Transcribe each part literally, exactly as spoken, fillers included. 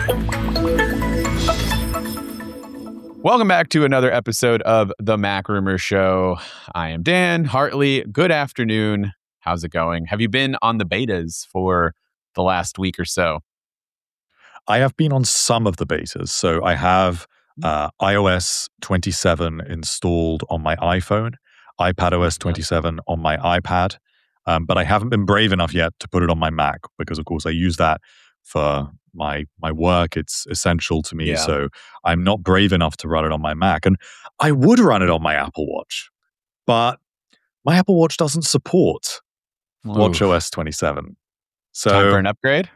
Welcome back to another episode of the Mac Rumor Show. I am Dan Hartley. Good afternoon. How's it going? Have you been on the betas for the last week or so? I have been on some of the betas. So I have uh, i O S twenty-seven installed on my iPhone, iPadOS twenty-seven on my iPad, um, but I haven't been brave enough yet to put it on my Mac because, of course, I use that for my my work. It's essential to me. Yeah. So I'm not brave enough to run it on my Mac. And I would run it on my Apple Watch, but my Apple Watch doesn't support Ooh. watchOS twenty-seven. So Time for an upgrade?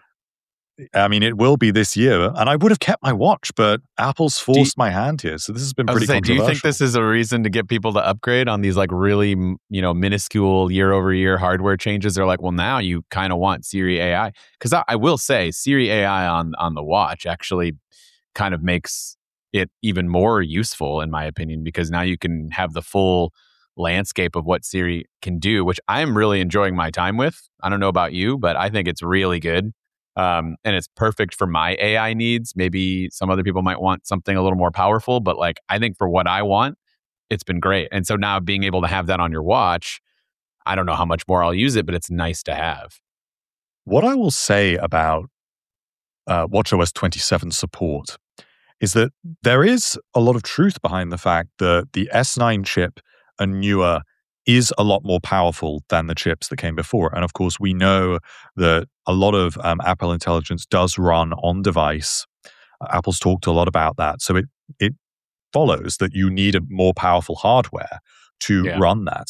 I mean, it will be this year, and I would have kept my watch, but Apple's forced you, my hand here. So this has been I was pretty say, controversial. Do you think this is a reason to get people to upgrade on these like really, you know, minuscule year over year hardware changes? They're like, well, now you kind of want Siri A I. Because I, I will say Siri A I on, on the watch actually kind of makes it even more useful, in my opinion, because now you can have the full landscape of what Siri can do, which I'm really enjoying my time with. I don't know about you, but I think it's really good. Um, and it's perfect for my A I needs. Maybe some other people might want something a little more powerful, but like I think for what I want, it's been great. And so now being able to have that on your watch, I don't know how much more I'll use it, but it's nice to have. What I will say about uh, watchOS twenty-seven support is that there is a lot of truth behind the fact that the S nine chip and newer is a lot more powerful than the chips that came before. And of course, we know that a lot of um, Apple Intelligence does run on device. Uh, Apple's talked a lot about that. So it it follows that you need a more powerful hardware to Yeah. run that.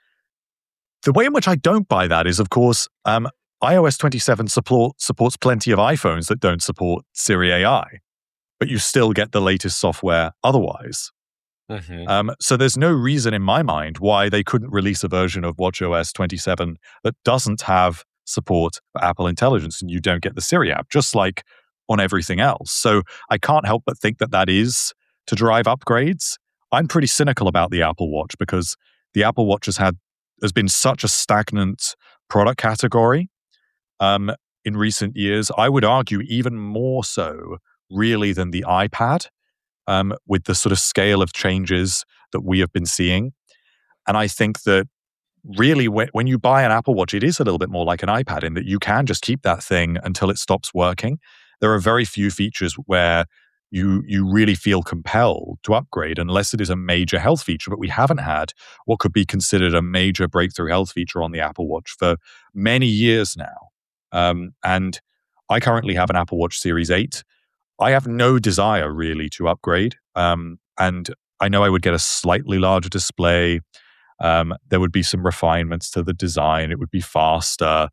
The way in which I don't buy that is, of course, um, i O S twenty-seven support, supports plenty of iPhones that don't support Siri A I, but you still get the latest software otherwise. Mm-hmm. Um, so there's no reason in my mind why they couldn't release a version of watchOS twenty-seven that doesn't have support for Apple Intelligence and you don't get the Siri app, just like on everything else. So I can't help but think that that is to drive upgrades. I'm pretty cynical about the Apple Watch because the Apple Watch has had has been such a stagnant product category um, in recent years. I would argue even more so really than the iPad. Um, with the sort of scale of changes that we have been seeing. And I think that really when, when you buy an Apple Watch, it is a little bit more like an iPad in that you can just keep that thing until it stops working. There are very few features where you you really feel compelled to upgrade unless it is a major health feature. But we haven't had what could be considered a major breakthrough health feature on the Apple Watch for many years now. Um, and I currently have an Apple Watch Series eight. I have no desire really to upgrade. Um, and I know I would get a slightly larger display. Um, there would be some refinements to the design. It would be faster.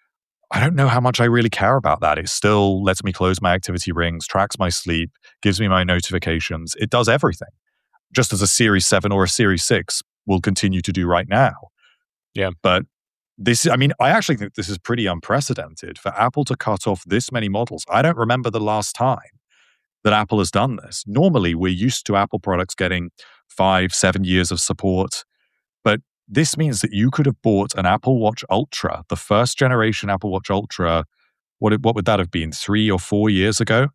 I don't know how much I really care about that. It still lets me close my activity rings, tracks my sleep, gives me my notifications. It does everything, just as a Series seven or a Series six will continue to do right now. Yeah. But this, I mean, I actually think this is pretty unprecedented for Apple to cut off this many models. I don't remember the last time that Apple has done this. Normally, we're used to Apple products getting five, seven years of support. But this means that you could have bought an Apple Watch Ultra, the first generation Apple Watch Ultra, what, what would that have been, three or four years ago?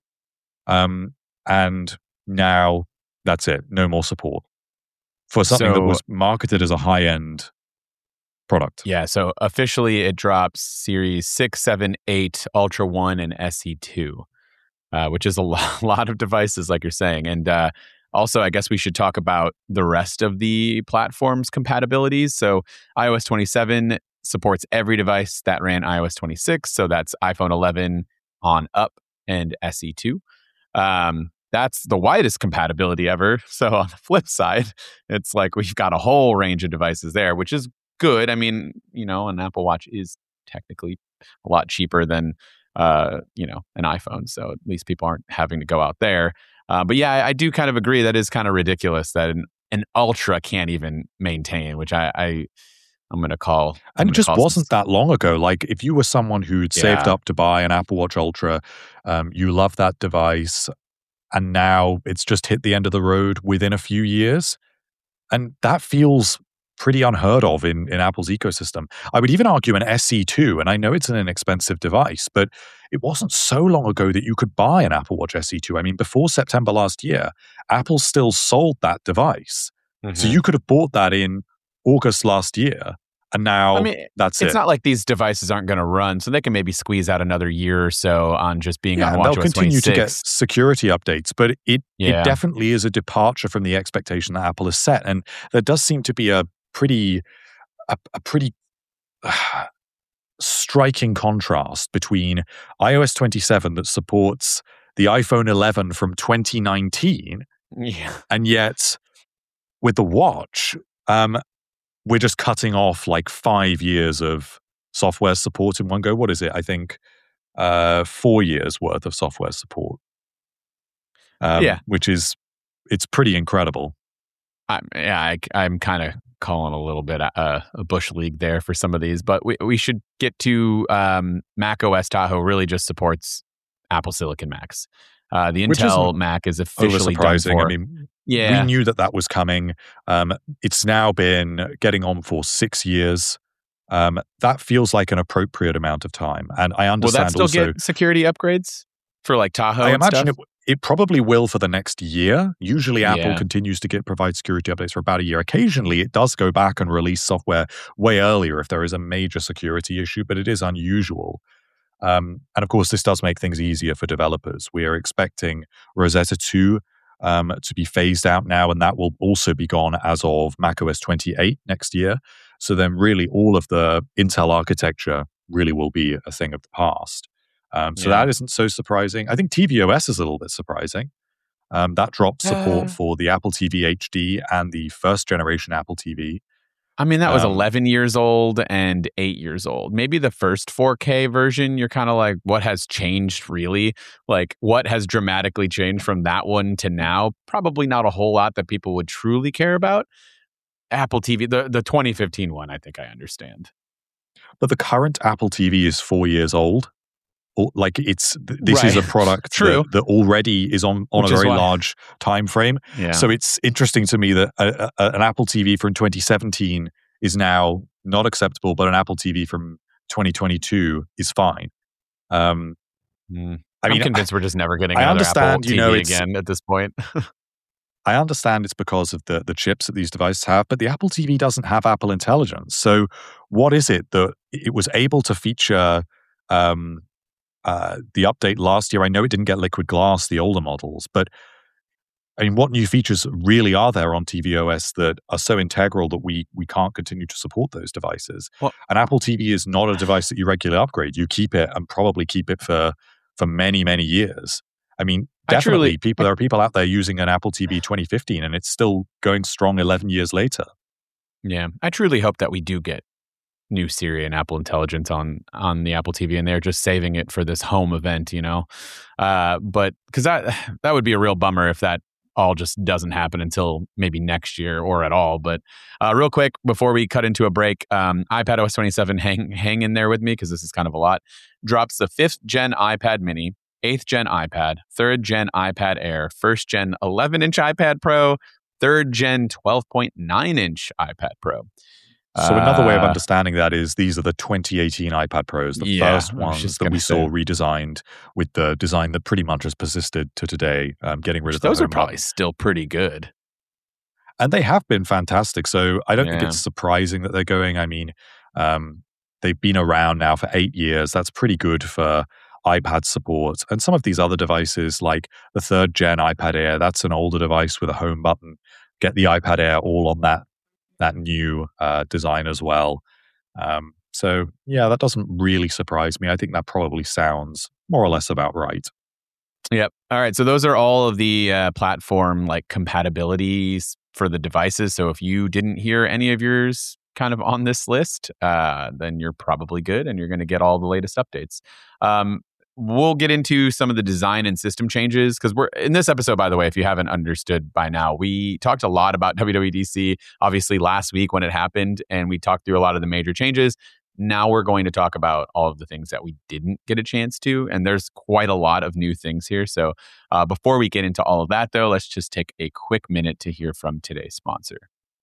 Um, and now that's it, no more support for something So, that was marketed as a high-end product. Yeah, so officially it drops Series six, seven, eight, Ultra one, and S E two, uh, which is a lot, lot of devices, like you're saying. And uh, also, I guess we should talk about the rest of the platform's compatibilities. So i O S twenty-seven supports every device that ran i O S twenty-six. So that's iPhone eleven on up and S E two. Um, that's the widest compatibility ever. So on the flip side, it's like we've got a whole range of devices there, which is good. I mean, you know, an Apple Watch is technically a lot cheaper than, uh, you know, an iPhone. So at least people aren't having to go out there. Uh, but yeah, I, I do kind of agree that is kind of ridiculous that an, an Ultra can't even maintain, which I, I I'm going to call. I'm And it just wasn't some, that long ago. Like if you were someone who'd yeah. saved up to buy an Apple Watch Ultra, um, you love that device, and now it's just hit the end of the road within a few years. And that feels pretty unheard of in, in Apple's ecosystem. I would even argue an S E two, and I know it's an inexpensive device, but it wasn't so long ago that you could buy an Apple Watch S E two. I mean, before September last year, Apple still sold that device. Mm-hmm. So you could have bought that in August last year, and now I mean, that's it's it. not like these devices aren't going to run, so they can maybe squeeze out another year or so on just being yeah, on WatchOS they'll continue twenty-six. To get security updates, but it, yeah. it definitely is a departure from the expectation that Apple has set. And there does seem to be a pretty, a, a pretty uh, striking contrast between iOS twenty-seven that supports the iPhone eleven from twenty nineteen, yeah. and yet with the watch, um, we're just cutting off like five years of software support in one go. What is it? I think uh, four years worth of software support. Um, yeah. Which is, it's pretty incredible. I, yeah, I, I'm kind of calling a little bit uh, a bush league there for some of these, but we, we should get to um, macOS Tahoe really just supports Apple Silicon Macs. Uh, the Intel Mac is officially done for. I mean, yeah. we knew that that was coming. Um, it's now been getting on for six years. Um, that feels like an appropriate amount of time. And I understand will that still also, get security upgrades for like Tahoe I and imagine stuff? It, it probably will for the next year. Usually Apple Yeah. continues to get provide security updates for about a year. Occasionally it does go back and release software way earlier if there is a major security issue, but it is unusual. Um, and of course, this does make things easier for developers. We are expecting Rosetta two um, to be phased out now, and that will also be gone as of macOS twenty-eight next year. So then really all of the Intel architecture really will be a thing of the past. Um, so Yeah. that isn't so surprising. I think tvOS is a little bit surprising. Um, that dropped support Uh. for the Apple T V H D and the first generation Apple T V. I mean, that was Um, eleven years old and eight years old. Maybe the first four K version, you're kind of like, what has changed really? Like, what has dramatically changed from that one to now? Probably not a whole lot that people would truly care about. Apple T V, the, the twenty fifteen one, I think I understand. But the current Apple T V is four years old. Or, like it's th- this is a Right. product True. that, that already is on, on Which a is very why- large time frame. Yeah. So it's interesting to me that a, a, an Apple T V from twenty seventeen is now not acceptable, but an Apple T V from twenty twenty-two is fine. Um, Mm. I mean, I'm convinced we're just never getting I another understand, Apple T V you know, it's- again at this point. I understand it's because of the, the chips that these devices have, but the Apple T V doesn't have Apple Intelligence. So what is it that it was able to feature um, uh, the update last year? I know it didn't get Liquid Glass, the older models, but I mean, what new features really are there on tvOS that are so integral that we we can't continue to support those devices? Well- An Apple T V is not a device that you regularly upgrade. You keep it and probably keep it for for many, many years. I mean, I definitely truly- people there are people out there using an Apple T V twenty fifteen and it's still going strong eleven years later. Yeah, I truly hope that we do get new Siri and Apple Intelligence on on the Apple T V, and they're just saving it for this home event, you know. Uh, but because that that would be a real bummer if that all just doesn't happen until maybe next year or at all. But uh, real quick before we cut into a break, um, iPadOS twenty-seven, hang hang in there with me because this is kind of a lot. Drops the fifth gen iPad Mini, eighth gen iPad, third gen iPad Air, first gen eleven inch iPad Pro, third gen twelve point nine inch iPad Pro. So another way of Uh, understanding that is these are the twenty eighteen iPad Pros, the Yeah, first I was ones just that gonna we say. saw redesigned with the design that pretty much has persisted to today, um, getting rid of the Those are home probably button. still pretty good. And they have been fantastic. So I don't think Yeah. it's surprising that they're going. I mean, um, they've been around now for eight years. That's pretty good for iPad support. And some of these other devices, like the third gen iPad Air, that's an older device with a home button. Get the iPad Air all on that that new uh, design as well. Um, so yeah, that doesn't really surprise me. I think that probably sounds more or less about right. Yep. All right. So those are all of the uh, platform like compatibilities for the devices. So if you didn't hear any of yours kind of on this list, uh, then you're probably good and you're going to get all the latest updates. Um, we'll get into some of the design and system changes because we're in this episode, by the way, if you haven't understood by now, we talked a lot about W W D C, obviously last week when it happened, and we talked through a lot of the major changes. Now we're going to talk about all of the things that we didn't get a chance to, and there's quite a lot of new things here. So uh, before we get into all of that, though, let's just take a quick minute to hear from today's sponsor.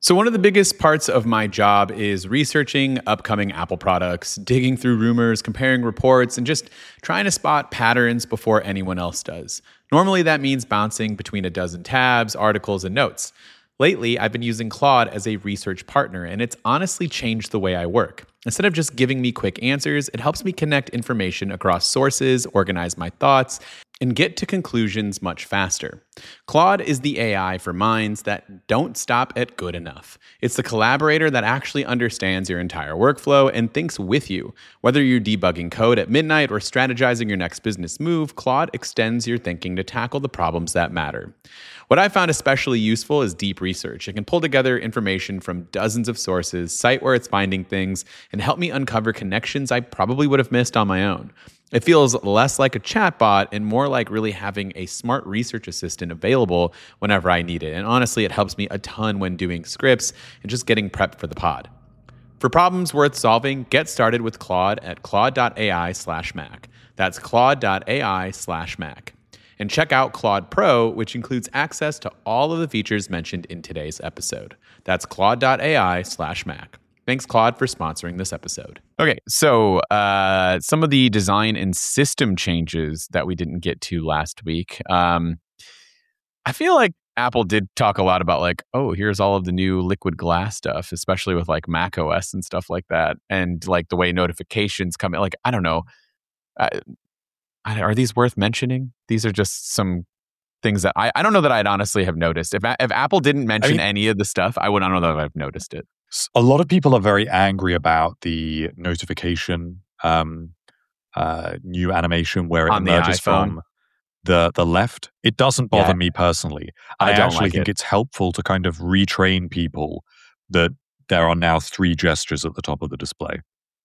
So one of the biggest parts of my job is researching upcoming Apple products, digging through rumors, comparing reports, and just trying to spot patterns before anyone else does. Normally that means bouncing between a dozen tabs, articles, and notes. Lately, I've been using Claude as a research partner, and it's honestly changed the way I work. Instead of just giving me quick answers, it helps me connect information across sources, organize my thoughts, and get to conclusions much faster. Claude is the A I for minds that don't stop at good enough. It's the collaborator that actually understands your entire workflow and thinks with you. Whether you're debugging code at midnight or strategizing your next business move, Claude extends your thinking to tackle the problems that matter. What I found especially useful is deep research. It can pull together information from dozens of sources, cite where it's finding things, and help me uncover connections I probably would have missed on my own. It feels less like a chatbot and more like really having a smart research assistant available whenever I need it. And honestly, it helps me a ton when doing scripts and just getting prepped for the pod. For problems worth solving, get started with Claude at claude.ai slash Mac. That's claude.ai slash Mac. And check out Claude Pro, which includes access to all of the features mentioned in today's episode. That's claude.ai slash Mac. Thanks, Claude, for sponsoring this episode. Okay, so uh, some of the design and system changes that we didn't get to last week. Um, I feel like Apple did talk a lot about like, oh, here's all of the new liquid glass stuff, especially with like Mac O S and stuff like that. And like the way notifications come in, like, I don't know. Uh, are these worth mentioning? These are just some things that I, I don't know that I'd honestly have noticed. If if Apple didn't mention I mean, any of the stuff, I would I don't know that I've noticed it. A lot of people are very angry about the notification um, uh, new animation where it On emerges from the the left. It doesn't bother Yeah. me personally. I, I don't actually like think it. it's helpful to kind of retrain people that there are now three gestures at the top of the display.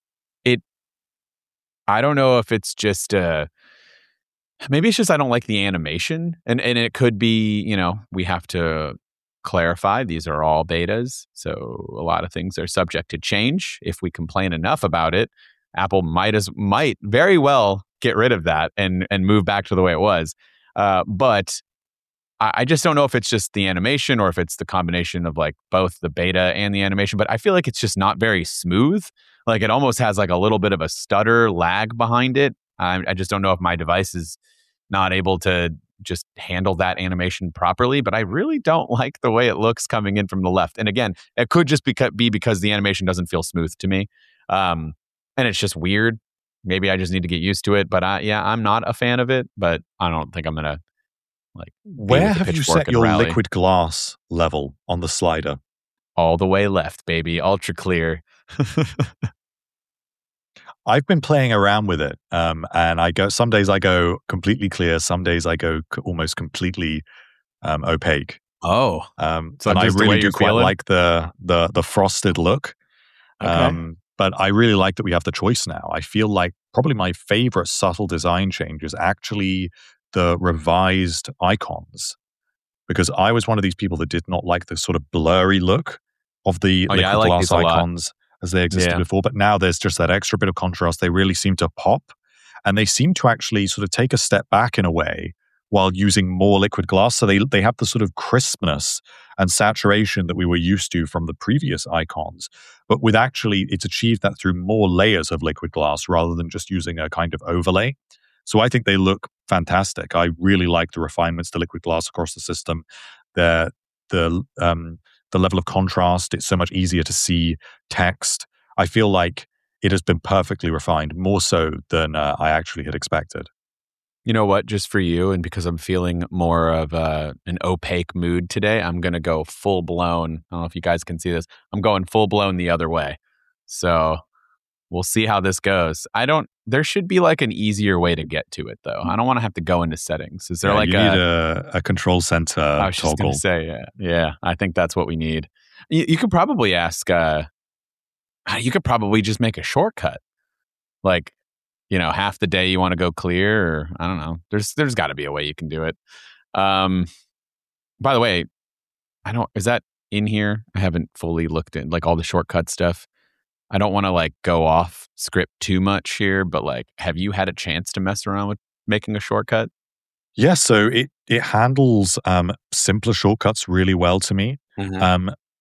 I don't know if it's just uh maybe it's just I don't like the animation, and and it could be, you know, we have to clarify these are all betas, so a lot of things are subject to change. If we complain enough about it, Apple might as might very well get rid of that and and move back to the way it was. Uh, but I, I just don't know if it's just the animation or if it's the combination of like both the beta and the animation. But I feel like it's just not very smooth. Like it almost has like a little bit of a stutter lag behind it. I, I just don't know if my device is not able to just handle that animation properly, but I really don't like the way it looks coming in from the left. And again, it could just beca- be because the animation doesn't feel smooth to me. Um, and it's just weird. Maybe I just need to get used to it, but I, yeah, I'm not a fan of it, but I don't think I'm going to like, be Where with the have you pitchfork set and your rally. liquid glass level on the slider? All the way left, baby. Ultra clear. I've been playing around with it, um, and I go. Some days I go completely clear. Some days I go c- almost completely um, opaque. Oh, Um, So and I just the way really do you're quite feeling? like the the the frosted look. okay. Um, but I really like that we have the choice now. I feel like probably my favorite subtle design change is actually the revised icons, because I was one of these people that did not like the sort of blurry look of the Oh, liquid yeah, I like glass these a lot. icons as they existed Yeah. before. But now there's just that extra bit of contrast. They really seem to pop, and they seem to actually sort of take a step back in a way while using more liquid glass. So they they have the sort of crispness and saturation that we were used to from the previous icons, but with actually it's achieved that through more layers of liquid glass rather than just using a kind of overlay. So I think they look fantastic. I really like the refinements to liquid glass across the system. The the um, the level of contrast, it's so much easier to see text. I feel like it has been perfectly refined, more so than uh, I actually had expected. You know what? Just for you, and because I'm feeling more of uh, an opaque mood today, I'm going to go full blown. I don't know if you guys can see this. I'm going full blown the other way. So we'll see how this goes. I don't, there should be like an easier way to get to it though. I don't want to have to go into settings. Is there Yeah, like you a, need a, a control center I was just going toggle. to say, yeah, yeah, I think that's what we need. You, you could probably ask, uh, you could probably just make a shortcut. Like, you know, half the day you want to go clear, or I don't know. There's there's got to be a way you can do it. Um, by the way, I don't. Is that in here? I haven't fully looked at like all the shortcut stuff. I don't want to like go off script too much here, but like, have you had a chance to mess around with making a shortcut? Yeah, so it it handles um, simpler shortcuts really well to me. Mhm. Um,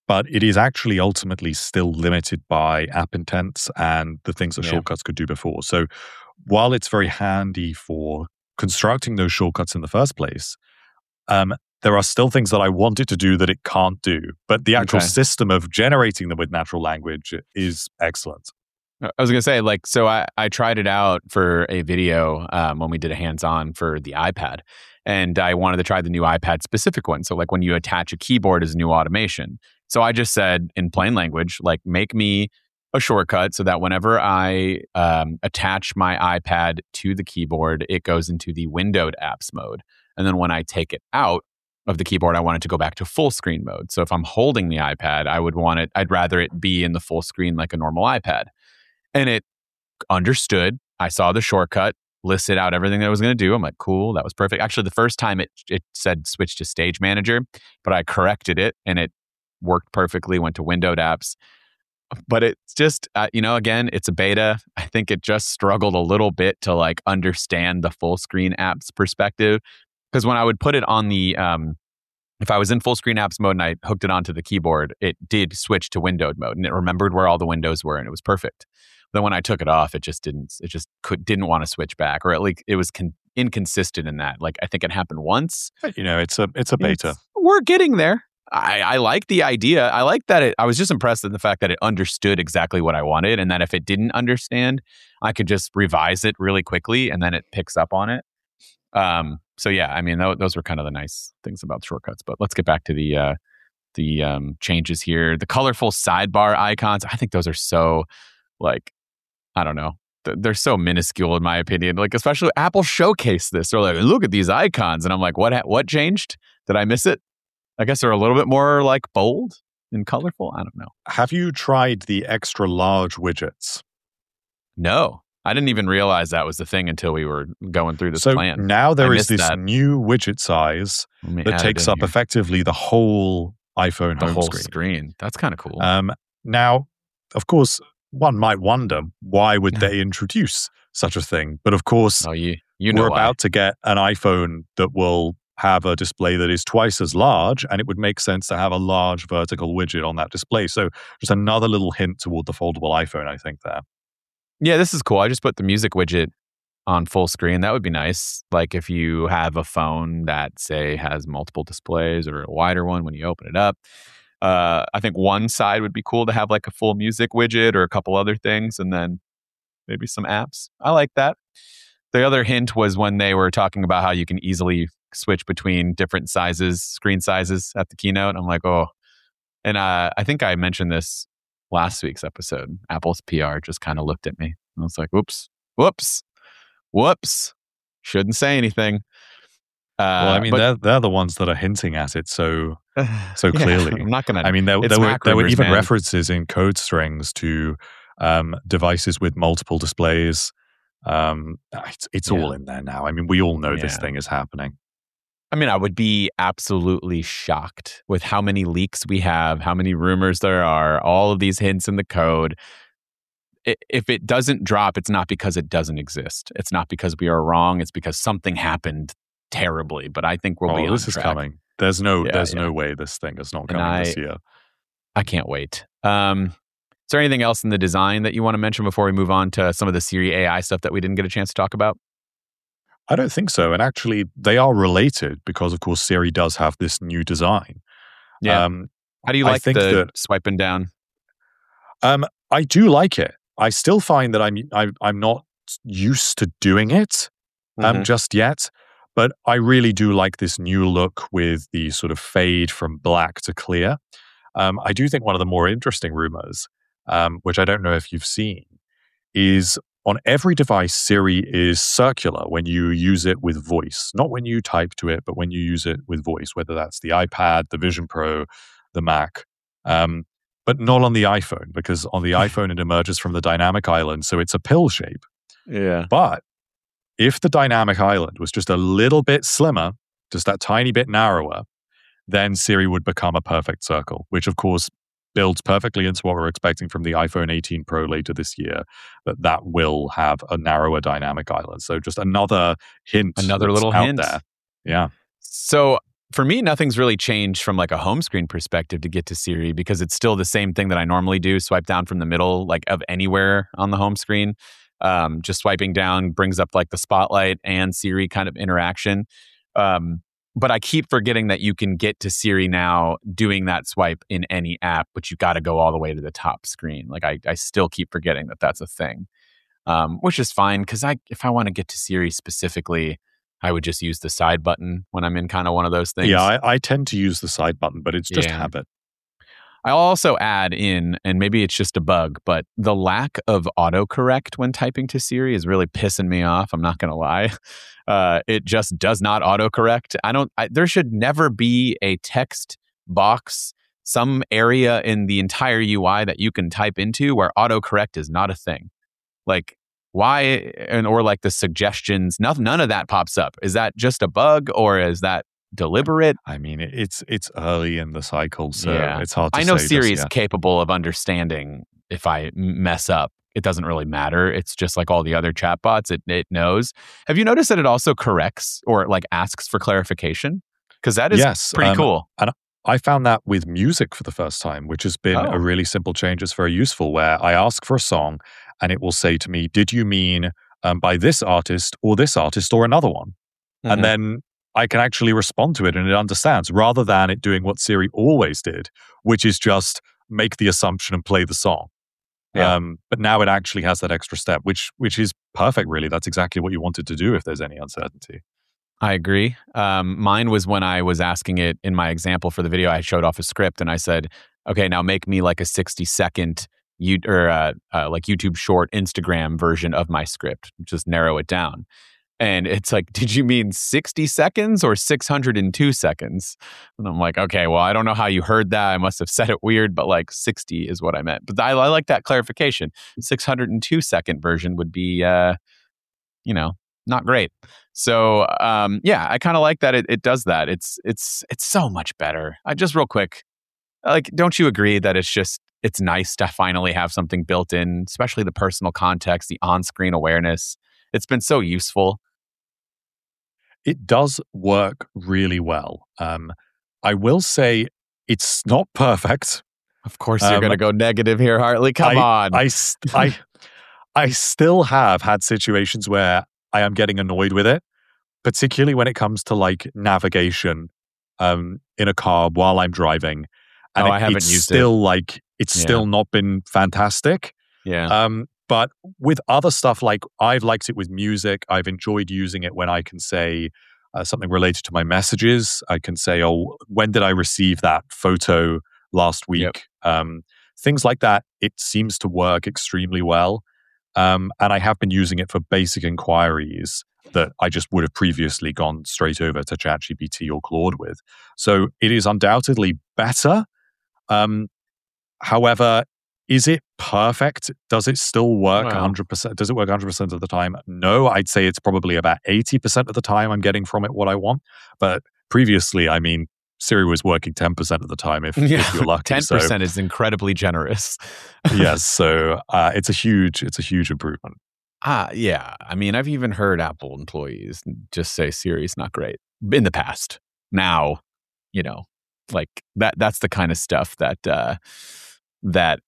but it is actually ultimately still limited by app intents and the things that Yeah. shortcuts could do before. So while it's very handy for constructing those shortcuts in the first place, um, there are still things that I want it to do that it can't do. But the actual Okay. system of generating them with natural language is excellent. I was going to say, like, so I, I tried it out for a video um, when we did a hands-on for the iPad, and I wanted to try the new iPad specific one. So like when you attach a keyboard as a new automation. So I just said in plain language, like, make me a shortcut so that whenever I um, attach my iPad to the keyboard, it goes into the windowed apps mode. And then when I take it out of the keyboard, I want it to go back to full screen mode. So if I'm holding the iPad, I would want it, I'd rather it be in the full screen like a normal iPad. And it understood. I saw the shortcut, listed out everything that I was going to do. I'm like, cool, that was perfect. Actually, the first time it it said switch to Stage Manager, but I corrected it and it worked perfectly, went to windowed apps. But it's just, uh, you know, again, it's a beta. I think it just struggled a little bit to like understand the full screen apps perspective. Because when I would put it on the, um, if I was in full screen apps mode and I hooked it onto the keyboard, it did switch to windowed mode and it remembered where all the windows were and it was perfect. Then when I took it off, it just didn't, it just could, didn't want to switch back, or at least it was con- inconsistent in that. Like, I think it happened once. But, you know, it's a it's a beta. It's, we're getting there. I, I like the idea. I like that it, I was just impressed with the fact that it understood exactly what I wanted, and that if it didn't understand, I could just revise it really quickly and then it picks up on it. Um, so yeah, I mean, th- those were kind of the nice things about shortcuts, but let's get back to the, uh, the, um, changes here. The colorful sidebar icons. I think those are so like, I don't know. Th- They're so minuscule in my opinion. Like, especially Apple showcased this. They're like, look at these icons. And I'm like, what, ha- what changed? Did I miss it? I guess they're a little bit more like bold and colorful. I don't know. Have you tried the extra large widgets? No, I didn't even realize that was the thing until we were going through this so plan. now there I is missed this that. new widget size Let me that add it takes in up here. effectively the whole iPhone the home whole screen. screen. That's kind of cool. Um, now, of course, one might wonder, why would they introduce such a thing? But of course, oh, you you know we're why. about to get an iPhone that will have a display that is twice as large, and it would make sense to have a large vertical widget on that display. So just another little hint toward the foldable iPhone, I think, there. Yeah, this is cool. I just put the music widget on full screen. That would be nice. Like if you have a phone that, say, has multiple displays or a wider one when you open it up. Uh, I think one side would be cool to have like a full music widget or a couple other things, and then maybe some apps. I like that. The other hint was when they were talking about how you can easily switch between different sizes, screen sizes at the keynote. I'm like, oh. And uh, I think I mentioned this last week's episode. Apple's P R just kind of looked at me. I was like, whoops, whoops, whoops. Shouldn't say anything. Uh, Well, I mean, but- they're they're the ones that are hinting at it so so Yeah, clearly. I'm not going to. I mean, there, It's there were Mac there were rumors, even man. references in code strings to um, devices with multiple displays. Um, it's it's Yeah. all in there now. I mean, we all know this Yeah. thing is happening. I mean, I would be absolutely shocked with how many leaks we have, how many rumors there are, all of these hints in the code. I- If it doesn't drop, it's not because it doesn't exist. It's not because we are wrong. It's because something happened terribly. But I think we'll be oh, on this is track. coming. There's no Yeah, there's yeah. no way this thing is not And coming this I- year. I can't wait. Um, is there anything else in the design that you want to mention before we move on to some of the Siri A I stuff that we didn't get a chance to talk about? I don't think so. And actually, they are related because, of course, Siri does have this new design. Yeah. Um, How do you I like think the that- swiping down? um, I do like it. I still find that I'm I, I'm not used to doing it um, Mhm. just yet, but I really do like this new look with the sort of fade from black to clear. Um, I do think one of the more interesting rumors, um, which I don't know if you've seen, is on every device, Siri is circular when you use it with voice. Not when you type to it, but when you use it with voice, whether that's the iPad, the Vision Pro, the Mac. Um, but not on the iPhone, because on the iPhone, it emerges from the dynamic island, so it's a pill shape. Yeah. But if the dynamic island was just a little bit slimmer, just that tiny bit narrower, then Siri would become a perfect circle, which of course builds perfectly into what we're expecting from the iPhone eighteen Pro later this year, that that will have a narrower dynamic island. So just another hint. Another that's little out hint. there. Yeah. So for me, nothing's really changed from like a home screen perspective to get to Siri because it's still the same thing that I normally do. Swipe down from the middle, like of anywhere on the home screen. Um, just swiping down brings up like the spotlight and Siri kind of interaction. Um, but I keep forgetting that you can get to Siri now doing that swipe in any app, but you got to go all the way to the top screen. Like I, I still keep forgetting that that's a thing, um, which is fine because I, if I want to get to Siri specifically, I would just use the side button when I'm in kind of one of those things. Yeah, I, I tend to use the side button, but it's just Yeah. habit. I'll also add in, and maybe it's just a bug, but the lack of autocorrect when typing to Siri is really pissing me off. I'm not going to lie. Uh, it just does not autocorrect. I don't, I, there should never be a text box, some area in the entire U I that you can type into where autocorrect is not a thing. Like, why, and or like the suggestions, nothing, none of that pops up. Is that just a bug or is that deliberate? I mean, it's it's early in the cycle, so Yeah. it's hard to I know say Siri just is yet. capable of understanding if I m- mess up. It doesn't really matter. It's just like all the other chatbots. It it knows. Have you noticed that it also corrects or like asks for clarification? Because that is Yes, pretty um, cool. And I found that with music for the first time, which has been Oh. a really simple change. It's very useful where I ask for a song and it will say to me, did you mean um, by this artist or this artist or another one? Mhm. And then I can actually respond to it and it understands rather than it doing what Siri always did, which is just make the assumption and play the song. Yeah. Um, but now it actually has that extra step, which which is perfect, really. That's exactly what you wanted to do if there's any uncertainty. I agree. Um, mine was when I was asking it in my example for the video. I showed off a script and I said, "Okay, now make me like a sixty second you or uh, uh, like YouTube short Instagram version of my script. Just narrow it down." And it's like, "Did you mean sixty seconds or six hundred two seconds?" And I'm like, "Okay, well, I don't know how you heard that. I must have said it weird, but like sixty is what I meant." But I, I like that clarification. six hundred two second version would be, uh, you know, not great. So um, yeah, I kind of like that it, it does that. It's it's it's so much better. I just real quick, like, don't you agree that it's just it's nice to finally have something built in, especially the personal context, the on-screen awareness. It's been so useful. It does work really well. Um, I will say it's not perfect. Of course, you're Um, going to go negative here, Hartley. Come I, on. I, st- I, I still have had situations where I am getting annoyed with it, particularly when it comes to like navigation um, in a car while I'm driving. And Oh, it- I haven't it's used it. still like it's Yeah. still not been fantastic. yeah. Um, but with other stuff, like I've liked it with music. I've enjoyed using it when I can say uh, something related to my messages. I can say, "Oh, when did I receive that photo last week?" Yep. Um, things like that. It seems to work extremely well. Um, and I have been using it for basic inquiries that I just would have previously gone straight over to ChatGPT or Claude with. So it is undoubtedly better. Um, however, is it perfect? Does it still work Well. one hundred percent? Does it work one hundred percent of the time? No, I'd say it's probably about eighty percent of the time I'm getting from it what I want. But previously, I mean, Siri was working ten percent of the time if, if you're lucky. ten So, percent is incredibly generous. yes, so uh, it's a huge, it's a huge improvement. Ah, yeah. I mean, I've even heard Apple employees just say Siri's not great in the past. Now, you know, like that. That's the kind of stuff that uh, that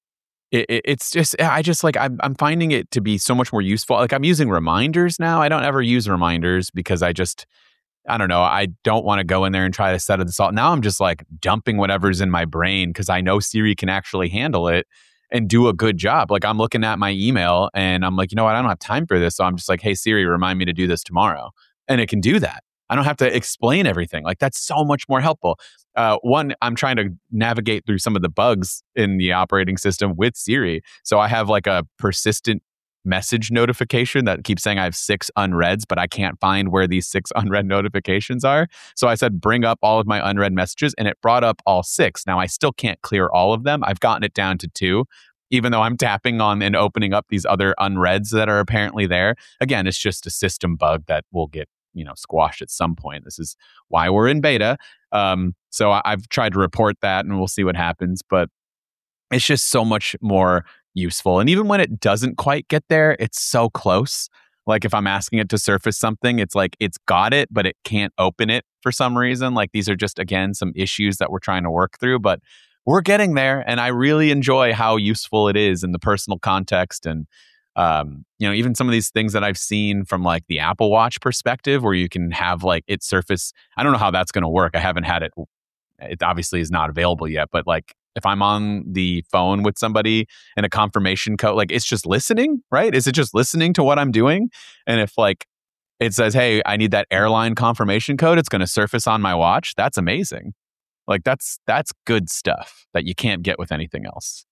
it, it, it's just. I just like I'm I'm finding it to be so much more useful. Like I'm using reminders now. I don't ever use reminders because I just I don't know. I don't want to go in there and try to set this all. Now I'm just like dumping whatever's in my brain because I know Siri can actually handle it and do a good job. Like I'm looking at my email and I'm like, you know what? I don't have time for this. So I'm just like, hey, Siri, remind me to do this tomorrow. And it can do that. I don't have to explain everything. Like that's so much more helpful. Uh, one, I'm trying to navigate through some of the bugs in the operating system with Siri. So I have like a persistent message notification that keeps saying I have six unreads, but I can't find where these six unread notifications are. So I said, bring up all of my unread messages, and it brought up all six. Now I still can't clear all of them. I've gotten it down to two, even though I'm tapping on and opening up these other unreads that are apparently there. Again, it's just a system bug that will get, you know, squashed at some point. This is why we're in beta. Um, so I, I've tried to report that and we'll see what happens, but it's just so much more useful. And even when it doesn't quite get there, it's so close. Like if I'm asking it to surface something, it's like it's got it, but it can't open it for some reason. Like these are just, again, some issues that we're trying to work through, but we're getting there. And I really enjoy how useful it is in the personal context. And, um, you know, even some of these things that I've seen from like the Apple Watch perspective, where you can have like it surface. I don't know how that's going to work. I haven't had it. It obviously is not available yet, but like if I'm on the phone with somebody and a confirmation code, like it's just listening, right? Is it just listening to what I'm doing? And if like it says, hey, I need that airline confirmation code, it's going to surface on my watch. That's amazing. Like that's that's good stuff that you can't get with anything else.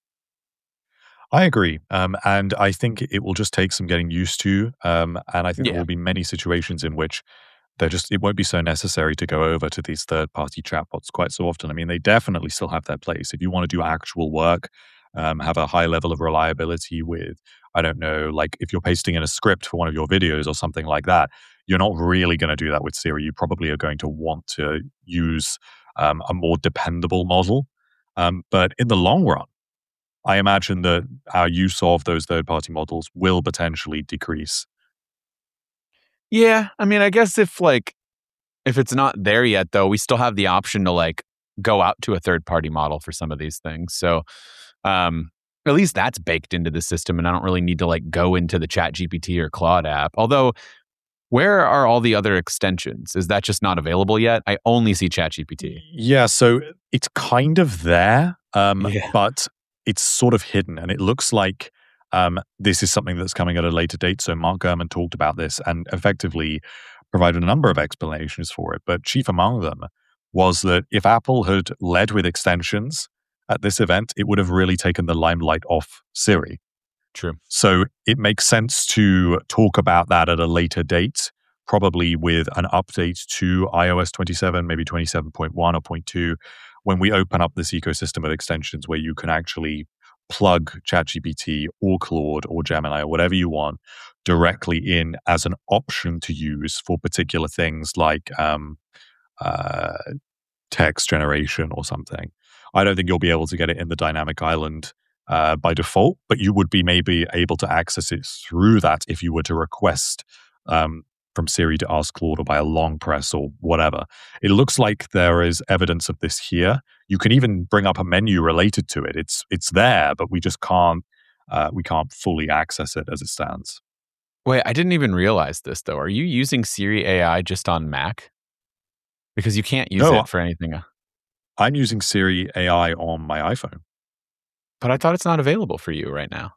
I agree. Um, and I think it will just take some getting used to. Um, and I think Yeah. there will be many situations in which they're just, it won't be so necessary to go over to these third-party chatbots quite so often. I mean, they definitely still have their place. If you want to do actual work, um, have a high level of reliability with, I don't know, like if you're pasting in a script for one of your videos or something like that, you're not really going to do that with Siri. You probably are going to want to use um, a more dependable model. Um, but in the long run, I imagine that our use of those third-party models will potentially decrease. Yeah. I mean, I guess if like if it's not there yet, though, we still have the option to like go out to a third party model for some of these things. So um, at least that's baked into the system, and I don't really need to like go into the Chat G P T or Claude app. Although, where are all the other extensions? Is that just not available yet? I only see Chat G P T. Yeah, so it's kind of there, um, Yeah. but it's sort of hidden, and it looks like um, this is something that's coming at a later date. So Mark Gurman talked about this and effectively provided a number of explanations for it. But chief among them was that if Apple had led with extensions at this event, it would have really taken the limelight off Siri. True. So it makes sense to talk about that at a later date, probably with an update to i O S twenty-seven, maybe twenty-seven point one or point two, when we open up this ecosystem of extensions where you can actually plug ChatGPT or Claude or Gemini or whatever you want directly in as an option to use for particular things like um, uh, text generation or something. I don't think you'll be able to get it in the dynamic island uh, by default, but you would be maybe able to access it through that if you were to request um, from Siri to ask Claude or by a long press or whatever. It looks like there is evidence of this here. You can even bring up a menu related to it. It's it's there, but we just can't uh, we can't fully access it as it stands. Wait, I didn't even realize this though. Are you using Siri A I just on Mac? Because you can't use No, it for anything. I'm using Siri A I on my iPhone. But I thought it's not available for you right now.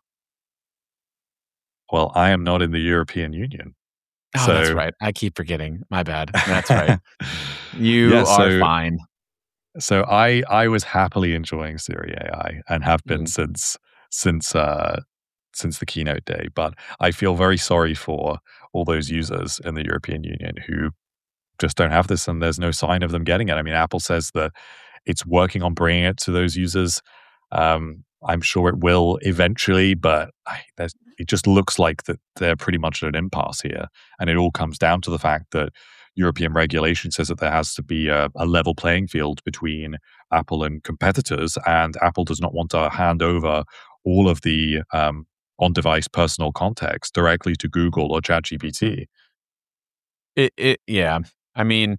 Well, I am not in the European Union. Oh, so, that's right. I keep forgetting. My bad. That's right. You Yeah, are so- fine. So I I was happily enjoying Siri A I and have been Mhm. since since uh, since the keynote day. But I feel very sorry for all those users in the European Union who just don't have this, and there's no sign of them getting it. I mean, Apple says that it's working on bringing it to those users. Um, I'm sure it will eventually, but I, there's, it just looks like that they're pretty much at an impasse here, and it all comes down to the fact that European regulation says that there has to be a, a level playing field between Apple and competitors, and Apple does not want to hand over all of the um, on-device personal context directly to Google or ChatGPT. It, it, yeah. I mean,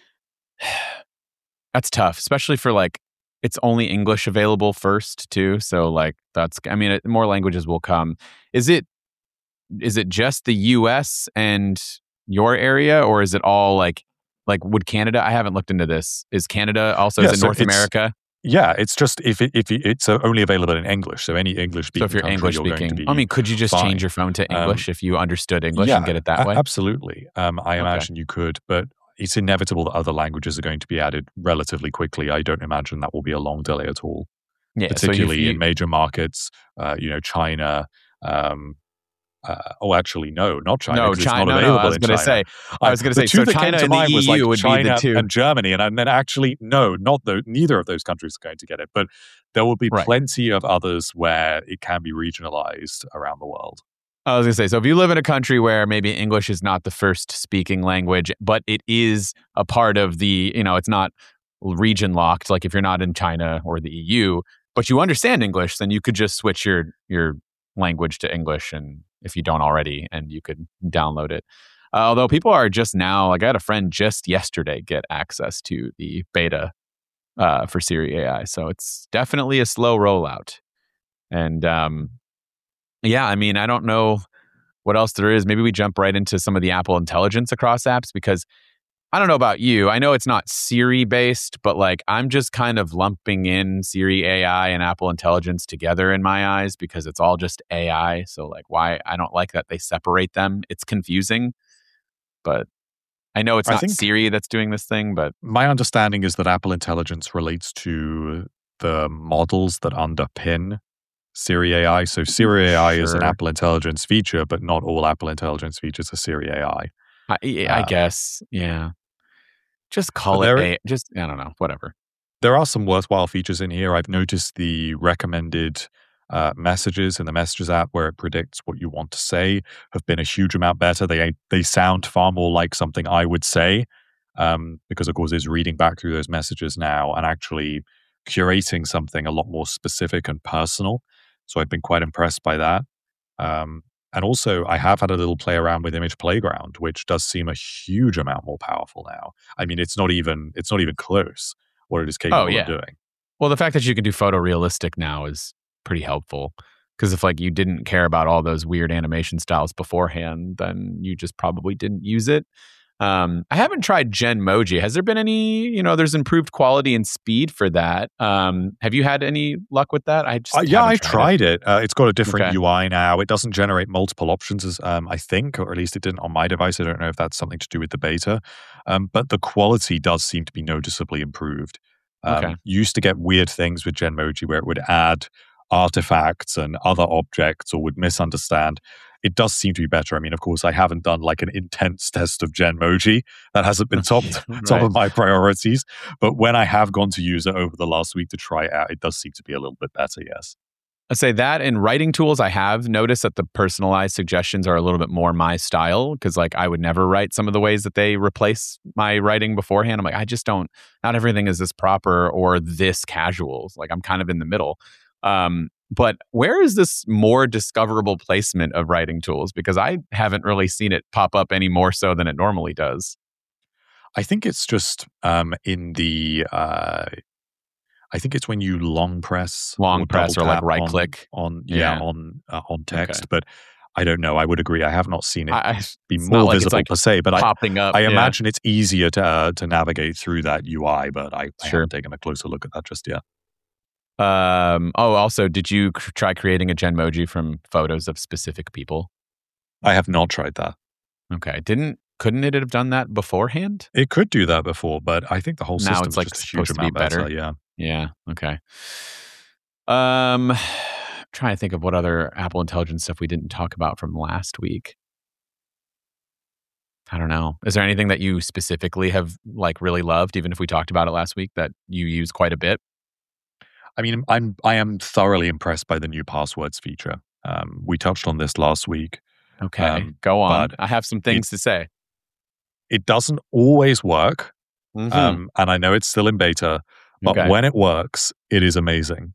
that's tough, especially for like, it's only English available first too. So like, that's, I mean, it, more languages will come. Is it, is it just the U S and your area, or is it all like, like would Canada? I haven't looked into this. Is Canada also, Yeah, is it so North it's- America? Yeah, it's just if it, if it, it's uh, only available in English, so any English So speaking if you're country, English you're going to speaking, be. I mean, could you just fine. change your phone to Um, English if you understood English yeah, and get it that a- way? Absolutely. Um, I Okay. imagine you could, but it's inevitable that other languages are going to be added relatively quickly. I don't imagine that will be a long delay at all, Yeah. So particularly you, in major markets, uh, you know, China. Um, uh, oh, actually, no, not China. no, 'cause it's China. not No, no, available I was in going to China. say, I was going to the say, two so that came China to and the mind was E U like would China be the two. and Germany, and, and then actually, no, not those. Neither of those countries are going to get it, but there will be Right. plenty of others where it can be regionalized around the world. I was going to say, so if you live in a country where maybe English is not the first speaking language, but it is a part of the, you know, it's not region locked, like if you're not in China or the E U, but you understand English, then you could just switch your your language to English and if you don't already, and you could download it. Uh, although people are just now, like I had a friend just yesterday get access to the beta uh, for Siri A I. So it's definitely a slow rollout. And um, yeah, I mean, I don't know what else there is. Maybe we jump right into some of the Apple Intelligence across apps, because I don't know about you. I know it's not Siri based, but like I'm just kind of lumping in Siri A I and Apple Intelligence together in my eyes because it's all just A I. So like why I don't like that they separate them. It's confusing, but I know it's I not think Siri that's doing this thing, but my understanding is that Apple Intelligence relates to the models that underpin Siri A I. So Siri A I is an sure. Apple Intelligence feature, but not all Apple Intelligence features are Siri A I. I, I Uh, guess, yeah. Just but call it there, A. Just I don't know, whatever. there are some worthwhile features in here. I've noticed the recommended uh, messages in the Messages app where it predicts what you want to say have been a huge amount better. They they sound far more like something I would say um, because, of course, it's reading back through those messages now and actually curating something a lot more specific and personal. So I've been quite impressed by that. Um, and also, I have had a little play around with Image Playground, which does seem a huge amount more powerful now. I mean, it's not even it's not even close what it is capable Oh yeah. of doing. Well, the fact that you can do photorealistic now is pretty helpful. Because if like you didn't care about all those weird animation styles beforehand, then you just probably didn't use it. Um, I haven't tried Genmoji. Has there been any, you know, there's improved quality and speed for that. Um, have you had any luck with that? I just Uh, yeah, haven't I've tried it. it. Uh, it's got a different Okay. U I now. It doesn't generate multiple options, as um, I think, or at least it didn't on my device. I don't know if that's something to do with the beta. Um, but the quality does seem to be noticeably improved. Um, Okay. You used to get weird things with Genmoji where it would add artifacts and other objects or would misunderstand. It does seem to be better. I mean, of course, I haven't done like an intense test of Genmoji. That hasn't been top, top Right. of my priorities. But when I have gone to use it over the last week to try it out, it does seem to be a little bit better, yes. I'd say that in writing tools, I have noticed that the personalized suggestions are a little bit more my style, because like I would never write some of the ways that they replace my writing beforehand. I'm like, I just don't, not everything is this proper or this casual. Like I'm kind of in the middle. Um, but where is this more discoverable placement of writing tools? Because I haven't really seen it pop up any more so than it normally does. I think it's just um, in the, uh, I think it's when you long press, Long or press double or like tap right on, click. on yeah, Yeah. on uh, on text. Okay. But I don't know. I would agree. I have not seen it I, I, be it's not more like it's visible like per se. But I, popping up. I yeah. imagine it's easier to uh, to navigate through that U I. But I, I Sure. haven't taken a closer look at that just yet. Um, oh, also, did you c- try creating a Genmoji from photos of specific people? I have not tried that. Okay. Didn't, couldn't it have done that beforehand? It could do that before, but I think the whole Now system it's is like just a huge supposed to be amount better. better. Yeah. Yeah. Okay. Um, trying to think of what other Apple Intelligence stuff we didn't talk about from last week. I don't know. Is there anything that you specifically have like really loved, even if we talked about it last week, that you use quite a bit? I mean, I'm I am thoroughly impressed by the new passwords feature. Um, we touched on this last week. Okay. Um, Go on. but I have some things to say. It doesn't always work, Mhm. um, and I know it's still in beta, but Okay. when it works, it is amazing.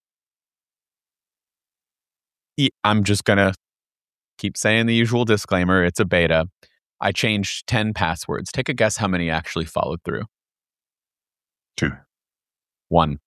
E- I'm just going to keep saying the usual disclaimer. It's a beta. I changed ten passwords. Take a guess how many actually followed through. Two. One.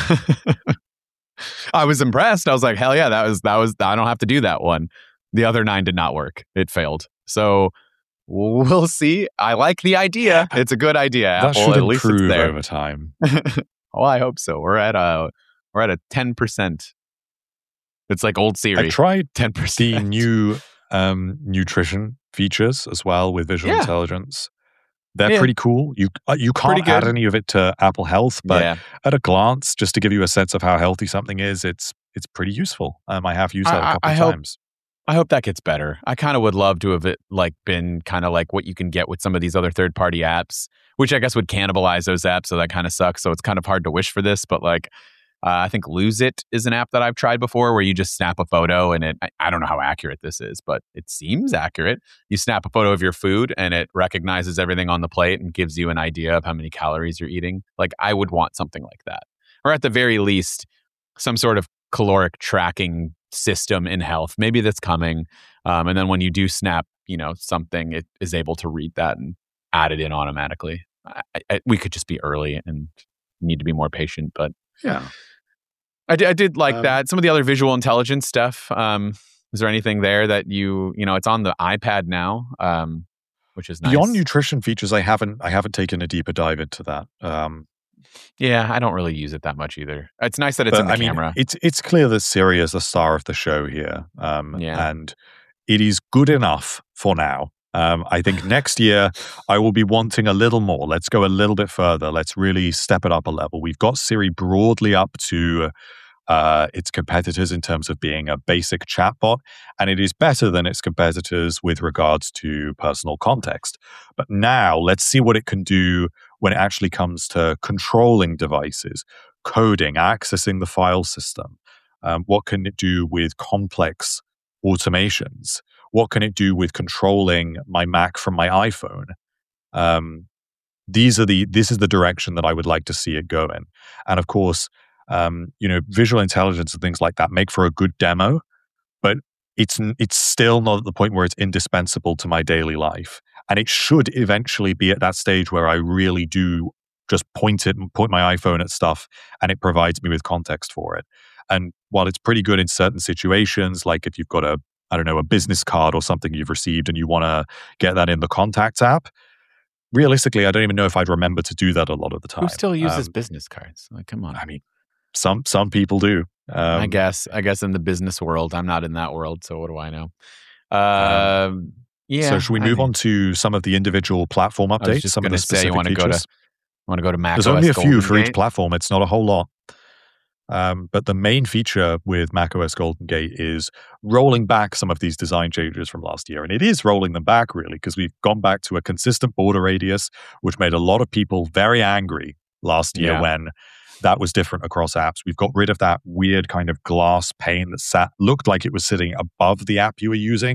I was impressed. I was like, hell yeah, that was, that was, I don't have to do that one. The other nine did not work. It failed. So we'll see. I like the idea. It's a good idea, That Apple. should At least it's improve there. over time. Oh, I hope so. We're at a, we're at a ten percent. It's like old I Siri, tried ten the percent. new um, nutrition features as well with visual Yeah. intelligence. They're Yeah. pretty cool. You uh, you Pretty can't add good. any of it to Apple Health, but Yeah. at a glance, just to give you a sense of how healthy something is, it's it's pretty useful. Um, I have used that I- a I- couple I of hope- times. I hope that gets better. I kind of would love to have it like been kind of like what you can get with some of these other third party apps, which I guess would cannibalize those apps. So that kind of sucks. So it's kind of hard to wish for this, but like, uh, I think Lose It is an app that I've tried before where you just snap a photo and it, I, I don't know how accurate this is, but it seems accurate. You snap a photo of your food and it recognizes everything on the plate and gives you an idea of how many calories you're eating. Like I would want something like that. Or at the very least, some sort of caloric tracking system in health. Maybe that's coming. Um, and then when you do snap, you know, something, it is able to read that and add it in automatically. I, I, we could just be early and need to be more patient, but yeah, I, d- I did like um, that. Some of the other visual intelligence stuff. Um, is there anything there that you, you know, it's on the iPad now, um, which is nice. Beyond nutrition features, I haven't, I haven't taken a deeper dive into that. Um, yeah, I don't really use it that much either. It's nice that it's in the I mean, camera. It's it's clear that Siri is the star of the show here, um, Yeah. and it is good enough for now. Um, I think next year I will be wanting a little more. Let's go a little bit further. Let's really step it up a level. We've got Siri broadly up to uh, its competitors in terms of being a basic chatbot, and it is better than its competitors with regards to personal context. But now let's see what it can do when it actually comes to controlling devices, coding, accessing the file system. Um, what can it do with complex automations? What can it do with controlling my Mac from my iPhone? Um, these are the this is the direction that I would like to see it go in. And of course, um, you know, visual intelligence and things like that make for a good demo, but it's it's still not at the point where it's indispensable to my daily life. And it should eventually be at that stage where I really do just point it and point my iPhone at stuff, and it provides me with context for it. And while it's pretty good in certain situations, like if you've got a I don't know, a business card or something you've received and you want to get that in the Contacts app, realistically, I don't even know if I'd remember to do that a lot of the time. Who still uses um, business cards? Like, come on. I mean, some some people do. Um, I guess. I guess in the business world, I'm not in that world, so what do I know? Uh, um, yeah. So should we move I, on to some of the individual platform updates? I was just some of going the to say, specific you want to go features? to want to go to Mac There's O S only a few Golden for each Gate? platform. It's not a whole lot. Um, but the main feature with macOS Golden Gate is rolling back some of these design changes from last year. And it is rolling them back, really, because we've gone back to a consistent border radius, which made a lot of people very angry last year Yeah. when that was different across apps. We've got rid of that weird kind of glass pane that sat looked like it was sitting above the app you were using.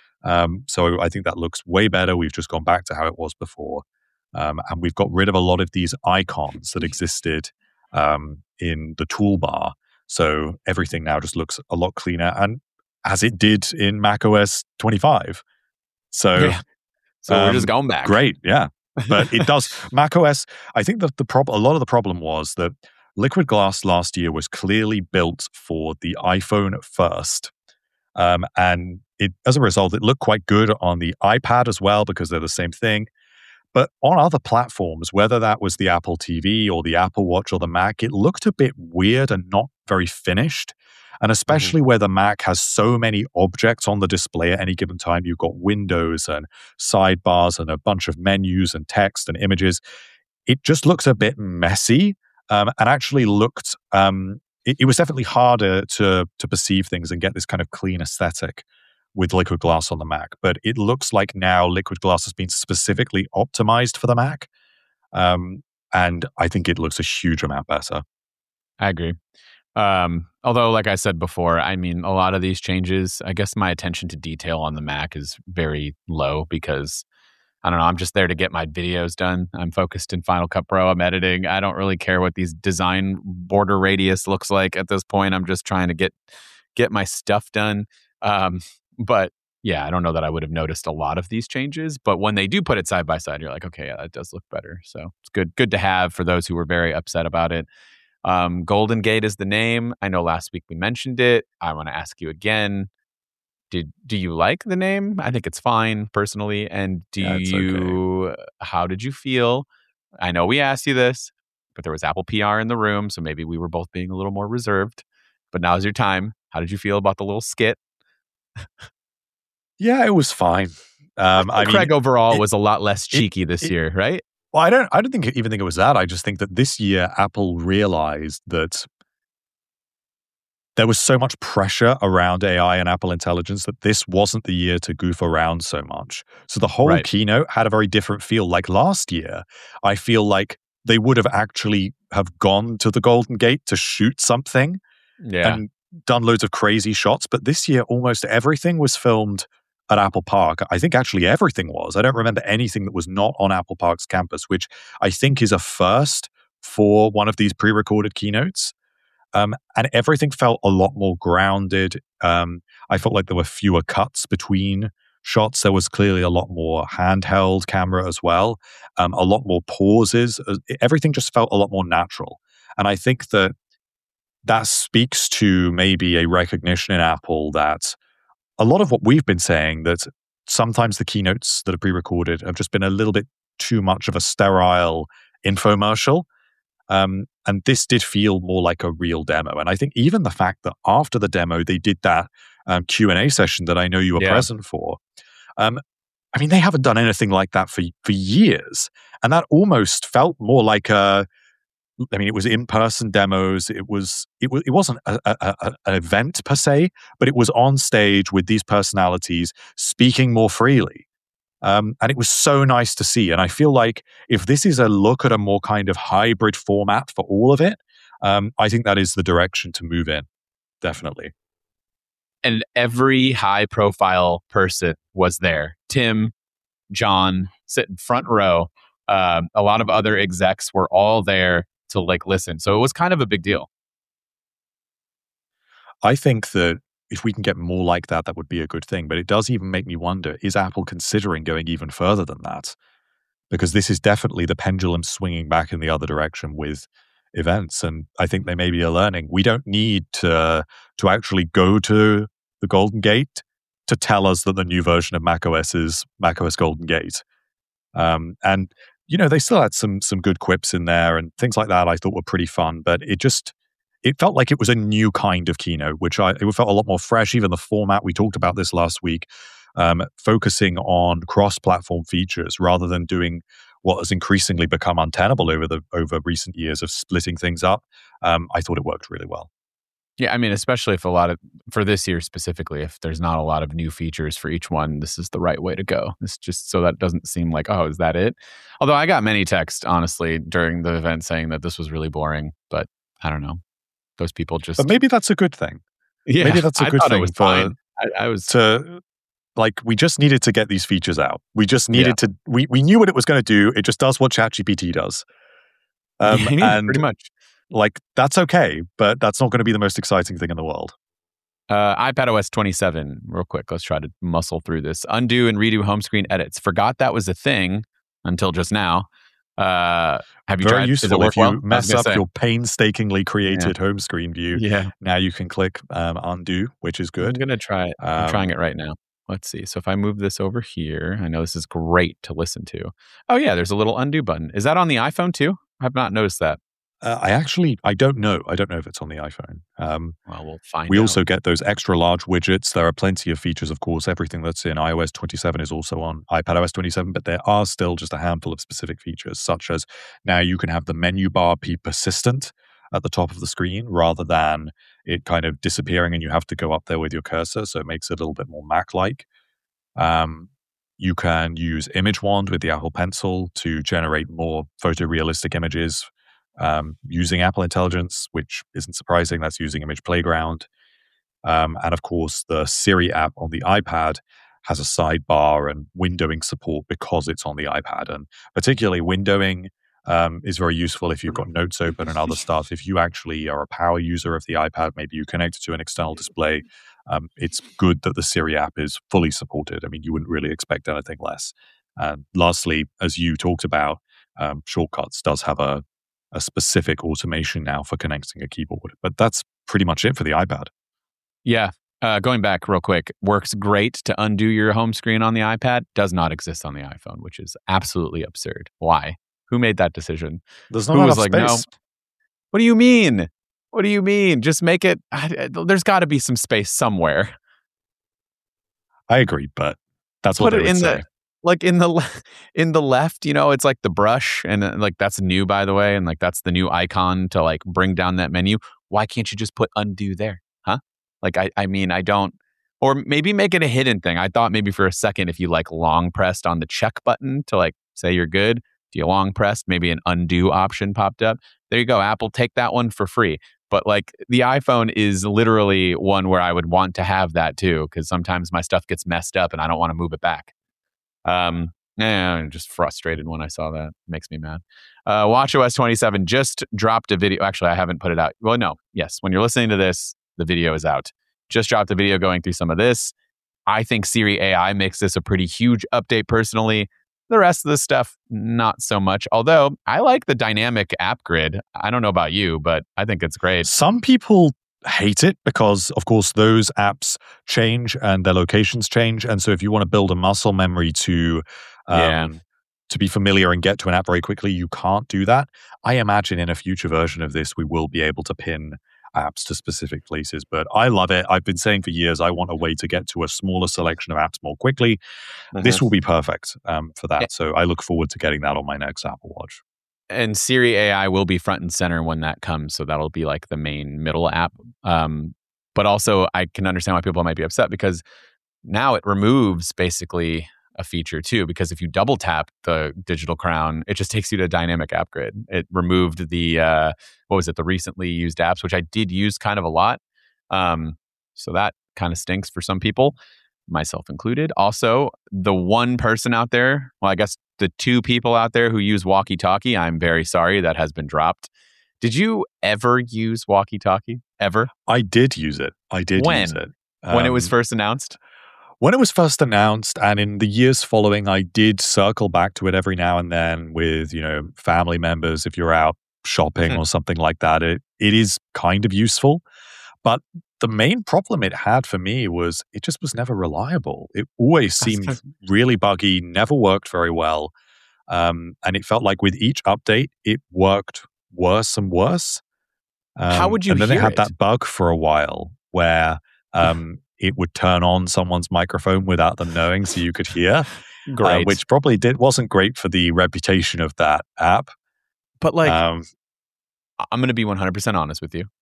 Um, so I think that looks way better. We've just gone back to how it was before. Um, and we've got rid of a lot of these icons that existed um, in the toolbar. So everything now just looks a lot cleaner, and as it did in macOS twenty-five. So, Yeah. So um, we're just going back. Great, yeah. But it does macOS. I think that the problem, a lot of the problem was that Liquid Glass last year was clearly built for the iPhone first, um, and it as a result, it looked quite good on the iPad as well because they're the same thing. But on other platforms, whether that was the Apple T V or the Apple Watch or the Mac, it looked a bit weird and not very finished. And especially mm-hmm. where the Mac has so many objects on the display at any given time, you've got windows and sidebars and a bunch of menus and text and images. It just looks a bit messy um, and actually looked, um, it, it was definitely harder to, to perceive things and get this kind of clean aesthetic with Liquid Glass on the Mac. But it looks like now Liquid Glass has been specifically optimized for the Mac. Um, and I think it looks a huge amount better. I agree. Um, although, like I said before, I mean, a lot of these changes, I guess my attention to detail on the Mac is very low because, I don't know, I'm just there to get my videos done. I'm focused in Final Cut Pro. I'm editing. I don't really care what these design border radius looks like at this point. I'm just trying to get get my stuff done. Um, But yeah, I don't know that I would have noticed a lot of these changes. But when they do put it side by side, you're like, okay, yeah, that does look better. So it's good, good to have for those who were very upset about it. Um, Golden Gate is the name. I know last week we mentioned it. I want to ask you again. Did do you like the name? I think it's fine personally. And do Yeah, it's you? okay. How did you feel? I know we asked you this, but there was Apple P R in the room, so maybe we were both being a little more reserved. But now's your time. How did you feel about the little skit? Yeah, it was fine. Um, I, I Craig mean, overall it, was a lot less cheeky it, this it, year, right? Well, I don't. I don't think even think it was that. I just think that this year Apple realized that there was so much pressure around A I and Apple Intelligence that this wasn't the year to goof around so much. So the whole right. keynote had a very different feel. Like last year, I feel like they would have actually have gone to the Golden Gate to shoot something. Yeah. And done loads of crazy shots, but this year almost everything was filmed at Apple Park. I think actually everything was. I don't remember anything that was not on Apple Park's campus, which I think is a first for one of these pre-recorded keynotes. Um, and everything felt a lot more grounded. Um, I felt like there were fewer cuts between shots. There was clearly a lot more handheld camera as well, um, a lot more pauses. Uh, Everything just felt a lot more natural. And I think that that speaks to maybe a recognition in Apple that a lot of what we've been saying, that sometimes the keynotes that are pre-recorded have just been a little bit too much of a sterile infomercial. Um, and this did feel more like a real demo. And I think even the fact that after the demo, they did that um, Q and A session that I know you were Yeah. present for. Um, I mean, they haven't done anything like that for for years. And that almost felt more like a, I mean, it was in-person demos. It was it was it wasn't a, a, a, an event per se, but it was on stage with these personalities speaking more freely. Um, and it was so nice to see. And I feel like if this is a look at a more kind of hybrid format for all of it, um, I think that is the direction to move in. Definitely. And every high profile person was there. Tim, John, sitting front row. Um, a lot of other execs were all there to like listen. So it was kind of a big deal. I think that if we can get more like that, that would be a good thing. But it does even make me wonder, is Apple considering going even further than that? Because this is definitely the pendulum swinging back in the other direction with events. And I think they maybe are learning. We don't need to, to actually go to the Golden Gate to tell us that the new version of macOS is macOS Golden Gate. Um, and, you know, they still had some some good quips in there and things like that I thought were pretty fun. But it just, it felt like it was a new kind of keynote, which I, it felt a lot more fresh. Even the format, we talked about this last week, um, focusing on cross-platform features rather than doing what has increasingly become untenable over the over recent years of splitting things up. Um, I thought it worked really well. Yeah, I mean, especially if a lot of, for this year specifically, if there's not a lot of new features for each one, this is the right way to go. It's just so that doesn't seem like, oh, is that it? Although I got many texts, honestly, during the event saying that this was really boring, but I don't know. Those people just... But maybe that's a good thing. Yeah, maybe that's a I good thought thing it was for, fine. I, I was... to, like, we just needed to get these features out. We just needed Yeah. to, we, we knew what it was going to do. It just does what ChatGPT does. Um, yeah, yeah, and pretty much. like, that's okay, but that's not going to be the most exciting thing in the world. Uh, iPadOS twenty-seven, real quick. Let's try to muscle through this. Undo and redo home screen edits. Forgot that was a thing until just now. Uh, have you Very tried? useful Does it work if you well? I was mess gonna up say. your painstakingly created home screen view. Yeah, Now you can click um, undo, which is I'm good. gonna try it. I'm Um, trying it right now. Let's see. So if I move this over here, I know this is great to listen to. Oh yeah, there's a little undo button. Is that on the iPhone too? I've not noticed that. Uh, I actually, I don't know. I don't know if it's on the iPhone. Um, Well, we'll find we out. also get those extra large widgets. There are plenty of features, of course. Everything that's in iOS twenty-seven is also on iPadOS twenty-seven, but there are still just a handful of specific features, such as now you can have the menu bar be persistent at the top of the screen rather than it kind of disappearing and you have to go up there with your cursor. So it makes it a little bit more Mac-like. Um, you can use Image Wand with the Apple Pencil to generate more photorealistic images um, using Apple Intelligence, which isn't surprising. That's using Image Playground. Um, and of course, the Siri app on the iPad has a sidebar and windowing support because it's on the iPad. And particularly windowing um, is very useful if you've got notes open and other stuff. If you actually are a power user of the iPad, maybe you connect it to an external display. Um, it's good that the Siri app is fully supported. I mean, you wouldn't really expect anything less. And lastly, as you talked about, um, Shortcuts does have a, a specific automation now for connecting a keyboard. But that's pretty much it for the iPad. Yeah. Uh, going back real quick, works great to undo your home screen on the iPad. Does not exist on the iPhone, which is absolutely absurd. Why? Who made that decision? There's not Who enough was like, space. no? What do you mean? What do you mean? Just make it. I, there's got to be some space somewhere. I agree, but that's what Put they it would in say. the like in the le- in the left. You know, it's like the brush, and uh, like that's new, by the way, and like that's the new icon to like bring down that menu. Why can't you just put undo there, huh? Like I, I mean, I don't. Or maybe make it a hidden thing. I thought maybe for a second, if you like long pressed on the check button to like say you're good, if you long pressed, maybe an undo option popped up. There you go, Apple, take that one for free. But like the iPhone is literally one where I would want to have that too, because sometimes my stuff gets messed up and I don't want to move it back. Um, Yeah, I'm just frustrated when I saw that. Makes me mad. Uh, watchOS twenty-seven just dropped a video. Actually, I haven't put it out. Well, no. Yes, when you're listening to this, the video is out. Just dropped a video going through some of this. I think Siri A I makes this a pretty huge update personally. The rest of the stuff, not so much. Although, I like the dynamic app grid. I don't know about you, but I think it's great. Some people hate it because, of course, those apps change and their locations change. And so if you want to build a muscle memory to um, Yeah. to be familiar and get to an app very quickly, you can't do that. I imagine in a future version of this, we will be able to pin apps to specific places. But I love it. I've been saying for years, I want a way to get to a smaller selection of apps more quickly. Mhm. This will be perfect um, for Yeah. that. So I look forward to getting that on my next Apple Watch. And Siri A I will be front and center when that comes. So that'll be like the main middle app. Um, but also, I can understand why people might be upset because now it removes basically a feature too. Because if you double tap the digital crown, it just takes you to dynamic app grid. It removed the, uh, what was it, the recently used apps, which I did use kind of a lot. Um, so that kind of stinks for some people, myself included. Also, the one person out there, well, I guess the two people out there who use walkie-talkie, I'm very sorry, that has been dropped. Did you ever use walkie-talkie? Ever? I did use it. I did When? use it. When it was Um, first announced? When it was first announced, and in the years following, I did circle back to it every now and then with, you know, family members. If you're out shopping Hmm. or something like that, it it is kind of useful. But the main problem it had for me was it just was never reliable. It always That's seemed good. really buggy, never worked very well, um, and it felt like with each update, it worked worse and worse. How Um, would you and then hear it had it? that bug for a while where um, it would turn on someone's microphone without them knowing, so you could hear, uh, Great. which probably did wasn't great for the reputation of that app. But like, Um, I'm going to be one hundred percent honest with you.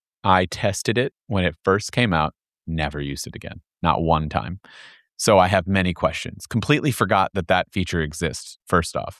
I tested it when it first came out, never used it again, not one time. So I have many questions. Completely forgot that that feature exists, first off.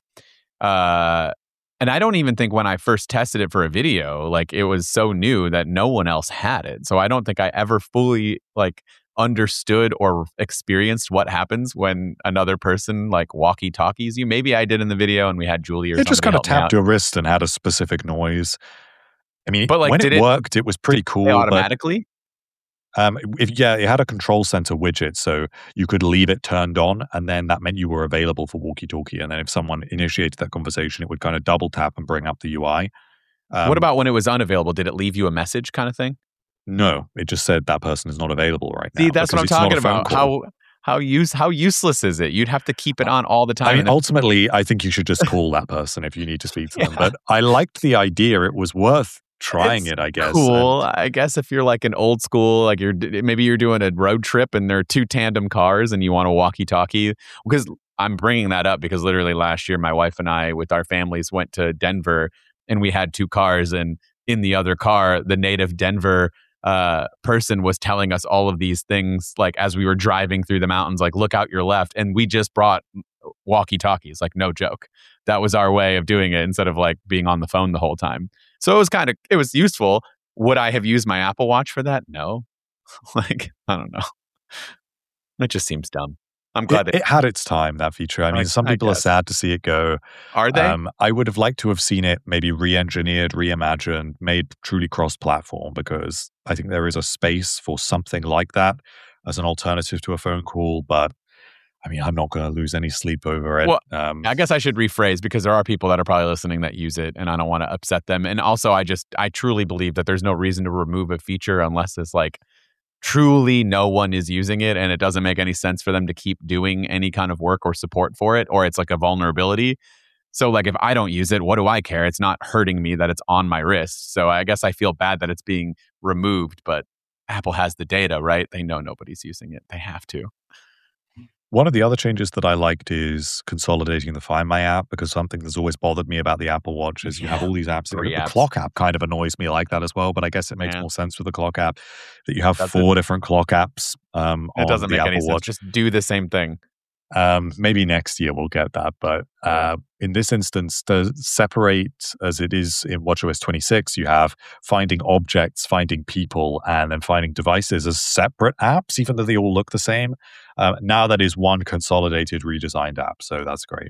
Uh, and I don't even think when I first tested it for a video, like it was so new that no one else had it. So I don't think I ever fully like understood or experienced what happens when another person like walkie-talkies you. Maybe I did in the video and we had Julie or it just somebody kind of help me out. tapped your wrist and had a specific noise. I mean, But, like, when did it it- worked, it was pretty Did it cool. play But automatically? um, if, yeah, it had a control center widget, so you could leave it turned on, and then that meant you were available for walkie-talkie. And then if someone initiated that conversation, it would kind of double tap and bring up the U I. Um, What about when it was unavailable? Did it leave you a message kind of thing? No, it just said that person is not available right now. See, that's what I'm because it's not talking a phone about. call. How how use how useless is it? You'd have to keep it on all the time. I mean, and then- ultimately, I think you should just call that person if you need to speak to them. Yeah. But I liked the idea. It was worth trying It's it, I guess. cool. And I guess if you're like an old school, like you're maybe you're doing a road trip and there are two tandem cars and you want a walkie-talkie. Because I'm bringing that up because literally last year, my wife and I, with our families, went to Denver and we had two cars. And in the other car, the native Denver uh, person was telling us all of these things, like as we were driving through the mountains, like look out your left. And we just brought walkie-talkies, like no joke. That was our way of doing it instead of like being on the phone the whole time. So it was kind of, it was useful. Would I have used my Apple Watch for that? No. Like, I don't know. It just seems dumb. I'm glad it, they it had its time, that feature. I mean, I- some I people are guess. sad to see it go. are they? Um, I would have liked to have seen it maybe re-engineered, reimagined, made truly cross-platform, because I think there is a space for something like that as an alternative to a phone call. But I mean, I'm not going to lose any sleep over it. Well, um, I guess I should rephrase because there are people that are probably listening that use it and I don't want to upset them. And also, I just, I truly believe that there's no reason to remove a feature unless it's like truly no one is using it and it doesn't make any sense for them to keep doing any kind of work or support for it, or it's like a vulnerability. So like if I don't use it, what do I care? It's not hurting me that it's on my wrist. So I guess I feel bad that it's being removed, but Apple has the data, right? They know nobody's using it. They have to. One of the other changes that I liked is consolidating the Find My app, because something that's always bothered me about the Apple Watch is you have Yeah, all these apps. three The apps. clock app kind of annoys me like that as well, but I guess it makes Yeah. more sense with the clock app that you have That's four different clock apps um, It on doesn't the make Apple any sense. Watch. Just do the same thing. Um, maybe next year we'll get that, but uh, in this instance, to separate as it is in watchOS twenty-six, you have finding objects, finding people, and then finding devices as separate apps, even though they all look the same. Uh, now that is one consolidated, redesigned app, so that's great.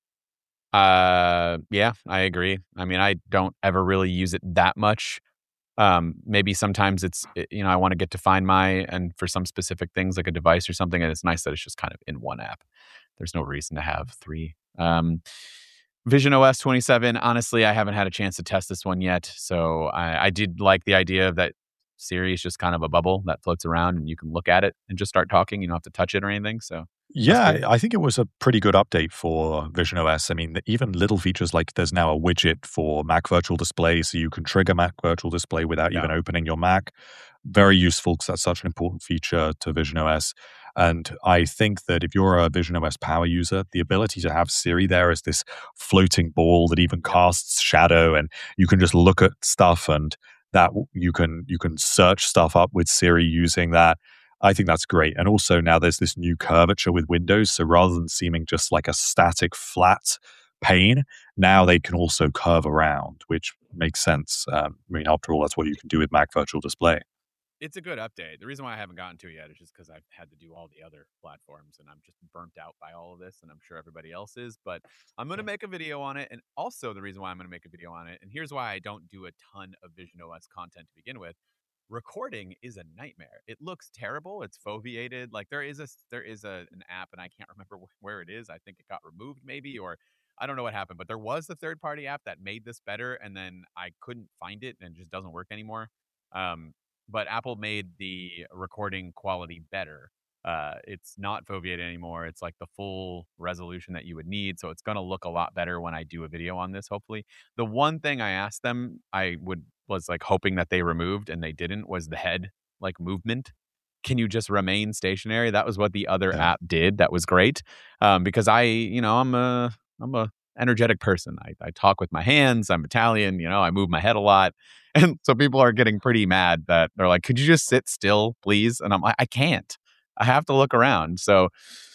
Uh, yeah, I agree. I mean, I don't ever really use it that much. Um, maybe sometimes it's, you know, I want to get to Find My, and for some specific things like a device or something, and it's nice that it's just kind of in one app. There's no reason to have three. Um, visionOS twenty-seven, honestly, I haven't had a chance to test this one yet. So I, I did like the idea of that Siri is just kind of a bubble that floats around and you can look at it and just start talking. You don't have to touch it or anything. So Yeah, I think it was a pretty good update for visionOS. I mean, even little features like there's now a widget for Mac Virtual Display, so you can trigger Mac Virtual Display without yeah. even opening your Mac. Very useful because that's such an important feature to visionOS. And I think that if you're a visionOS power user, the ability to have Siri there as this floating ball that even casts shadow, and you can just look at stuff, and that you can you can search stuff up with Siri using that. I think that's great. And also now there's this new curvature with Windows. So rather than seeming just like a static flat pane, now they can also curve around, which makes sense. Um, I mean, after all, that's what you can do with Mac Virtual Display. It's a good update. The reason why I haven't gotten to it yet is just because I've had to do all the other platforms and I'm just burnt out by all of this, and I'm sure everybody else is. But I'm going to make a video on it. And also the reason why I'm going to make a video on it, and here's why I don't do a ton of visionOS content to begin with. Recording is a nightmare. It looks terrible. It's foveated. Like there is a there is a an app, and I can't remember wh- where it is. I think it got removed, maybe, or I don't know what happened. But there was a third party app that made this better, and then I couldn't find it, and it just doesn't work anymore. Um, but Apple made the recording quality better. Uh, it's not foveated anymore. It's like the full resolution that you would need, so it's going to look a lot better when I do a video on this. Hopefully, the one thing I asked them, I would was like hoping that they removed, and they didn't, was the head like movement. Can you just remain stationary? That was what the other Yeah. app did. That was great. Um, because I, you know, I'm a I'm a energetic person. I, I talk with my hands. I'm Italian, you know, I move my head a lot. And so people are getting pretty mad that they're like, could you just sit still, please? And I'm like, I can't. I have to look around. So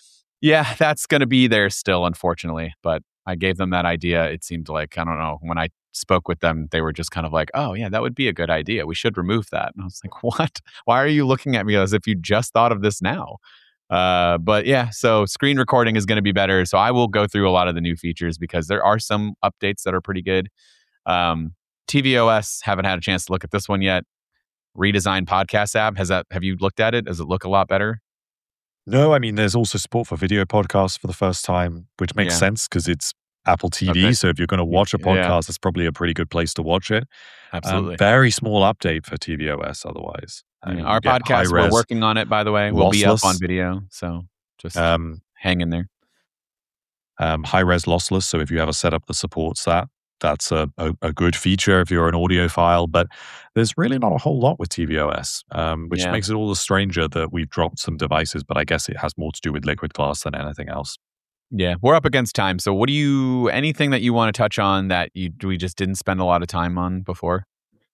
yeah, that's going to be there still, unfortunately. But I gave them that idea. It seemed like, I don't know, when I spoke with them, they were just kind of like, oh, yeah, that would be a good idea. We should remove that. And I was like, what? Why are you looking at me as if you just thought of this now? Uh, but yeah, so screen recording is going to be better. So I will go through a lot of the new features because there are some updates that are pretty good. Um, tvOS, haven't had a chance to look at this one yet. Redesigned podcast app. Has that, have you looked at it? Does it look a lot better? No, I mean, there's also support for video podcasts for the first time, which makes Yeah. sense because it's Apple T V. Okay. So if you're going to watch a podcast, Yeah. that's probably a pretty good place to watch it. Absolutely. Um, very small update for tvOS otherwise. I Yeah, mean, our you get podcast, we're high-res, working on it, by the way. We'll be up on lossless. video. So just Um, hang in there. um, high-res lossless. So if you have a setup that supports that, that's a, a, a good feature if you're an audiophile. But there's really not a whole lot with tvOS, um, which Yeah. makes it all the stranger that we've dropped some devices. But I guess it has more to do with Liquid Glass than anything else. Yeah, we're up against time. So what do you, anything that you want to touch on that you we just didn't spend a lot of time on before?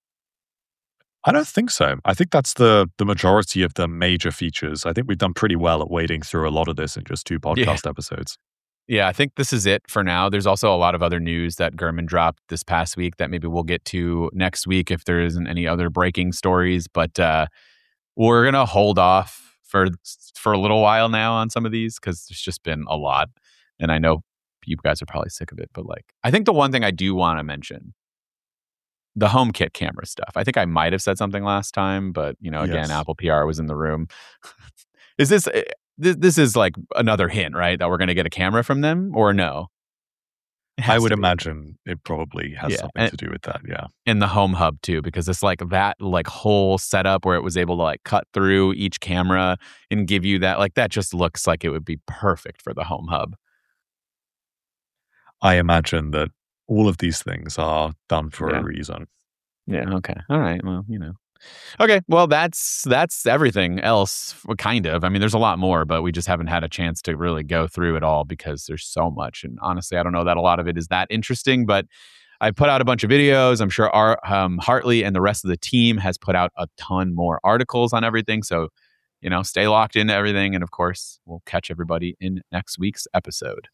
I don't think so. I think that's the the majority of the major features. I think we've done pretty well at wading through a lot of this in just two podcast episodes. Yeah, I think this is it for now. There's also a lot of other news that Gurman dropped this past week that maybe we'll get to next week if there isn't any other breaking stories. But uh, we're going to hold off for for a little while now on some of these because there's just been a lot. And I know you guys are probably sick of it. But like, I think the one thing I do want to mention, the HomeKit camera stuff. I think I might have said something last time, but, you know, again, Yes. Apple P R was in the room. Is this... This, this is like another hint, right? That we're going to get a camera from them, or no? It has I would to be. imagine it probably has Yeah, something and- to do with that. Yeah. In the Home Hub too, because it's like that like whole setup where it was able to like cut through each camera and give you that, like that just looks like it would be perfect for the Home Hub. I imagine that all of these things are done for Yeah. a reason. Yeah. Okay. All right. Well, you know. Okay. Well, that's that's everything else, f- kind of. I mean, there's a lot more, but we just haven't had a chance to really go through it all because there's so much. And honestly, I don't know that a lot of it is that interesting, but I put out a bunch of videos. I'm sure our um, Hartley and the rest of the team has put out a ton more articles on everything. So you know, stay locked into everything. And of course, we'll catch everybody in next week's episode.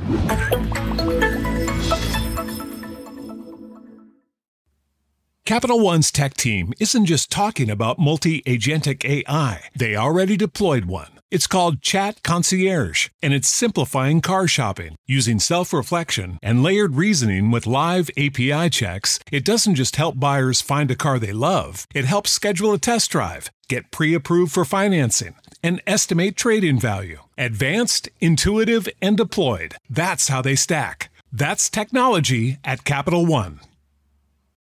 Capital One's tech team isn't just talking about multi-agentic A I. They already deployed one. It's called Chat Concierge, and it's simplifying car shopping. Using self-reflection and layered reasoning with live A P I checks, it doesn't just help buyers find a car they love. It helps schedule a test drive, get pre-approved for financing, and estimate trade-in value. Advanced, intuitive, and deployed. That's how they stack. That's technology at Capital One.